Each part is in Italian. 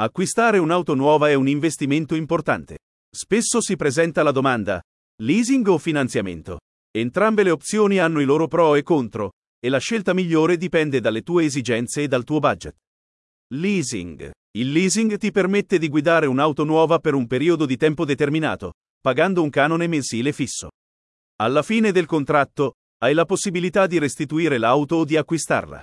Acquistare un'auto nuova è un investimento importante. Spesso si presenta la domanda: leasing o finanziamento? Entrambe le opzioni hanno i loro pro e contro, e la scelta migliore dipende dalle tue esigenze e dal tuo budget. Leasing. Il leasing ti permette di guidare un'auto nuova per un periodo di tempo determinato, pagando un canone mensile fisso. Alla fine del contratto, hai la possibilità di restituire l'auto o di acquistarla.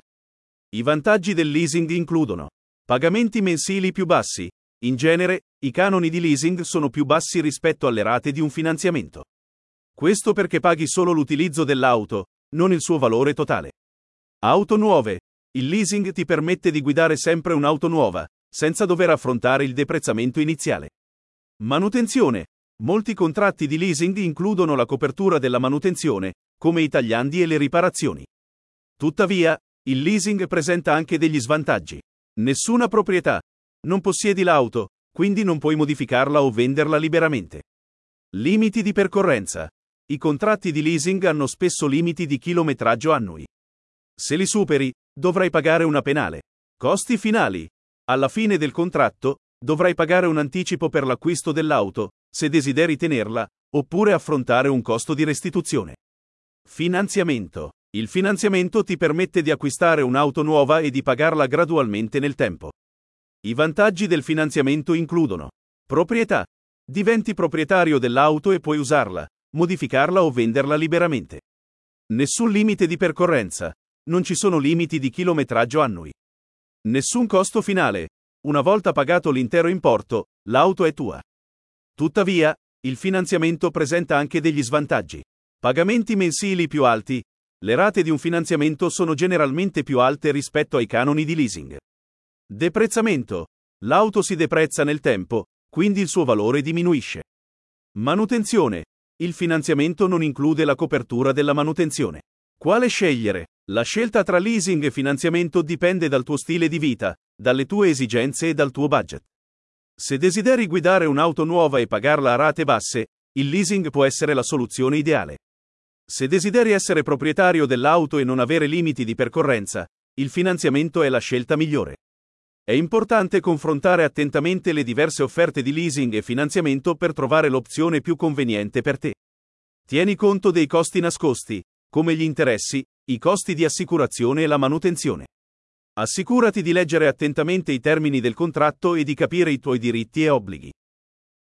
I vantaggi del leasing includono pagamenti mensili più bassi. In genere, i canoni di leasing sono più bassi rispetto alle rate di un finanziamento. Questo perché paghi solo l'utilizzo dell'auto, non il suo valore totale. Auto nuove. Il leasing ti permette di guidare sempre un'auto nuova, senza dover affrontare il deprezzamento iniziale. Manutenzione. Molti contratti di leasing includono la copertura della manutenzione, come i tagliandi e le riparazioni. Tuttavia, il leasing presenta anche degli svantaggi. Nessuna proprietà. Non possiedi l'auto, quindi non puoi modificarla o venderla liberamente. Limiti di percorrenza. I contratti di leasing hanno spesso limiti di chilometraggio annui. Se li superi, dovrai pagare una penale. Costi finali. Alla fine del contratto, dovrai pagare un anticipo per l'acquisto dell'auto, se desideri tenerla, oppure affrontare un costo di restituzione. Finanziamento. Il finanziamento ti permette di acquistare un'auto nuova e di pagarla gradualmente nel tempo. I vantaggi del finanziamento includono proprietà. Diventi proprietario dell'auto e puoi usarla, modificarla o venderla liberamente. Nessun limite di percorrenza. Non ci sono limiti di chilometraggio annui. Nessun costo finale. Una volta pagato l'intero importo, l'auto è tua. Tuttavia, il finanziamento presenta anche degli svantaggi. Pagamenti mensili più alti. Le rate di un finanziamento sono generalmente più alte rispetto ai canoni di leasing. Deprezzamento. L'auto si deprezza nel tempo, quindi il suo valore diminuisce. Manutenzione. Il finanziamento non include la copertura della manutenzione. Quale scegliere? La scelta tra leasing e finanziamento dipende dal tuo stile di vita, dalle tue esigenze e dal tuo budget. Se desideri guidare un'auto nuova e pagarla a rate basse, il leasing può essere la soluzione ideale. Se desideri essere proprietario dell'auto e non avere limiti di percorrenza, il finanziamento è la scelta migliore. È importante confrontare attentamente le diverse offerte di leasing e finanziamento per trovare l'opzione più conveniente per te. Tieni conto dei costi nascosti, come gli interessi, i costi di assicurazione e la manutenzione. Assicurati di leggere attentamente i termini del contratto e di capire i tuoi diritti e obblighi.